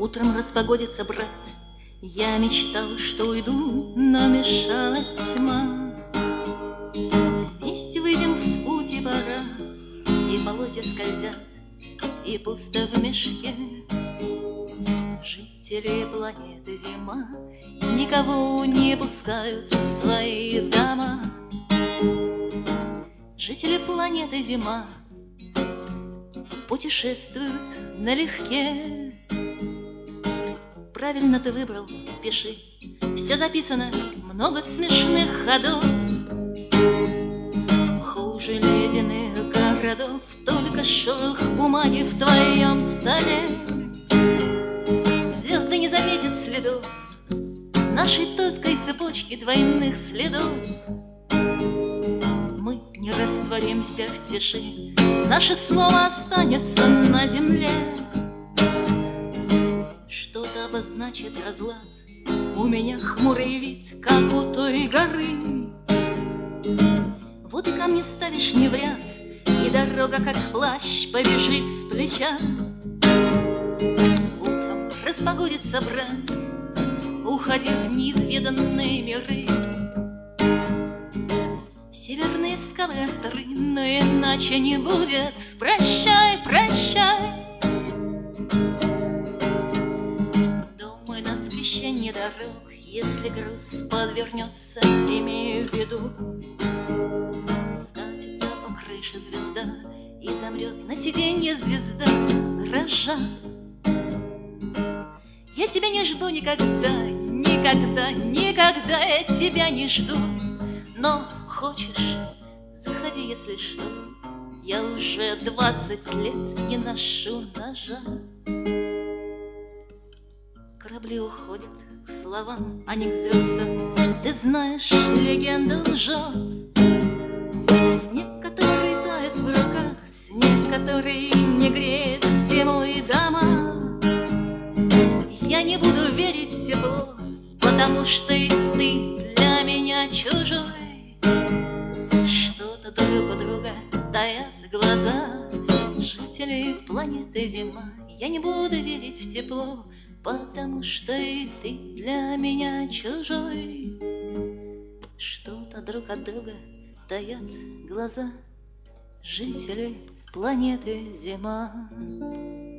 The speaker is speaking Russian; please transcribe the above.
Утром распогодится, брат. Я мечтал, что уйду, но мешала тьма. Вместе выйдем в путь, и пора, и полозья скользят, и пусто в мешке. Жители планеты Зима никого не пускают в свои дома. Жители планеты Зима путешествуют налегке. Правильно ты выбрал, пиши. Все записано, много смешных ходов. Хуже ледяных городов только шорох бумаги в твоем столе. Звезды не заметят следов нашей тонкой цепочки двойных следов. Мы не растворимся в тиши, наше слово останется на земле. Что-то обозначит разлад, у меня хмурый вид, как у той горы. Вот и камни ставишь не в ряд, и дорога, как плащ, побежит с плеча. Утром распогодится, брат, уходи в неизведанные миры. Северные скалы остры, но иначе не будет. Прощай, прощай. Думай на скрещение дорог, если груз подвернется, имею в виду. Скатится по крыше звезда и замрет на сиденье звезда гаража. Я тебя не жду никогда, никогда, никогда я тебя не жду. Но хочешь, заходи, если что. Я уже 20 лет не ношу ножа. Корабли уходят к словам, а не к звездам. Ты знаешь, легенда лжет. Снег, который тает в руках, снег, который не греет зимой дома. Я не буду верить в тепло, потому что и ты для меня чужой. Что-то друг у друга таят глаза. Жители планеты Зима, я не буду верить в тепло, потому что и ты для меня чужой. Что-то друг от друга таят глаза. Жители планеты Зима.